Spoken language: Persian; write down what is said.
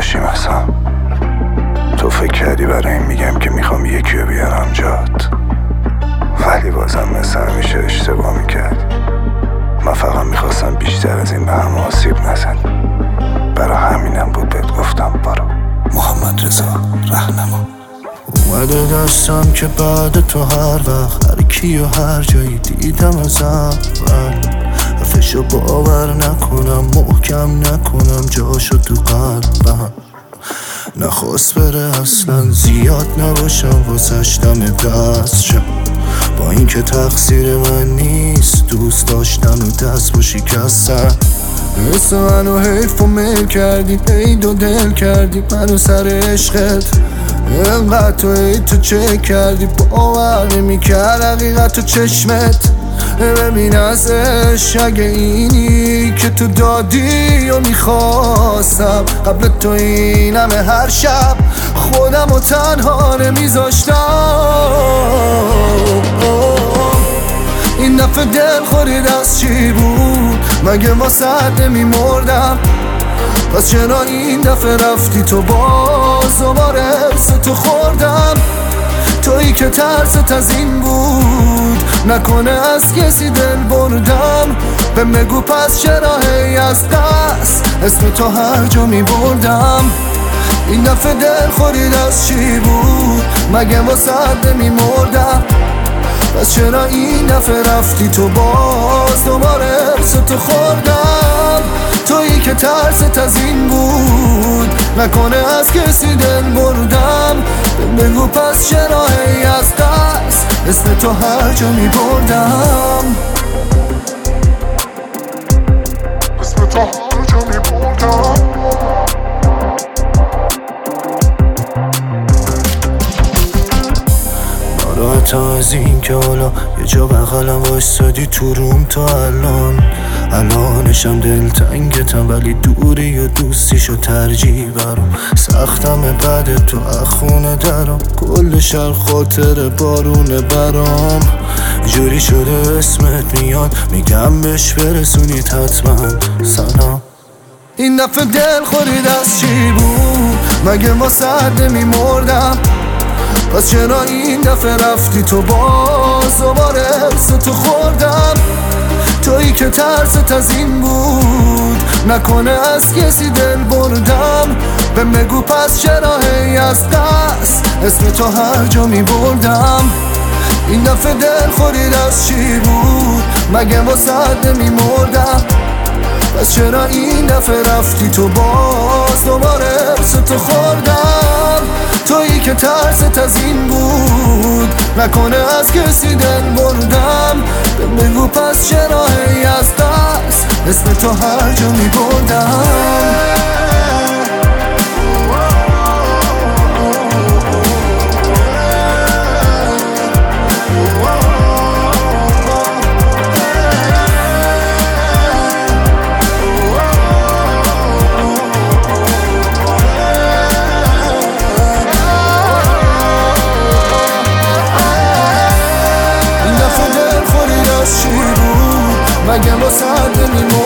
باشیم اصلا. تو فکر کردی برای این میگم که میخوام یکی رو بیارم جات، ولی بازم مثل همیشه اشتباه میکردی. من فقط میخواستم بیشتر از این به هم آسیب نزنی، برای همینم بود بهت گفتم برو. محمد رضا راهنما. اومده دستم که بعد تو هر وقت هر کی و هر جایی دیدم از اول حرفشو باور نکنم، محکم نکنم جاشو تو قلبم. نخواست بره اصلا، زیاد نباشم واسش دم دست شم، با اینکه تقصیر من نیست، دوست داشتن و دست با شکستن. حس منو حیف و میل کردی، عید و دل کردی منو سر عشقت. انقدر تو چه کردی، باور نمی‌کرد حقیقت تو چشمت. ببین ازش اگه اینی که تو دادی و میخواستم، قبل تو این همه هر شب خودم و تنها نمیذاشتم. این دفعه دل خورید از چی بود، مگه واسه نمیمردم؟ پس چرا این دفعه رفتی تو، باز دوباره ارث تو خوردم؟ تویی که ترست از این بود، نکنه از کسی دل بردم. به مگو پس چرا هی از دست اسم تو هر جا می بردم؟ این دفعه دل خورید از چی بود، مگه واسه نمی مردم؟ پس چرا این دفعه رفتی تو، باز دوباره ارث تو خوردم؟ تویی که ترست از این بود، نکنه از کسی دل بردم. بگو پس چرا هی از دست اسم تو هر جا می بردم؟ اسم تو هر جا می بردم. ناراحتم از این که حالا یه جا بغلم وایستادی تو روم تا الانشم دلتنگتم، ولی دوری و دوستیشو ترجیح برام. سختم بعد تو اخونه درام، کل شهر خاطر بارونه برام. جوری شده اسمت میاد، میگم بهش برسونید حتما سلام. این دفعه دل خورید از چی بود، مگه واسه نمیمردم؟ پس چرا این دفعه رفتی تو، باز دوباره ارث تو خوردم؟ تویی که ترست از این بود، نکنه از کسی دل بردم. به مگو پس چرا هی از دست اسم تو هر جا می بردم؟ این دفعه دل خورید از چی بود، مگه واسه نمی مردم؟ پس چرا این دفعه رفتی تو، باز دوباره ارث تو خوردم؟ تویی که ترست از این بود، نکنه از کسی دل بردم. بگو پس چرا هی از دست اسم تو هر جا می بردم؟ مگه واسه نمی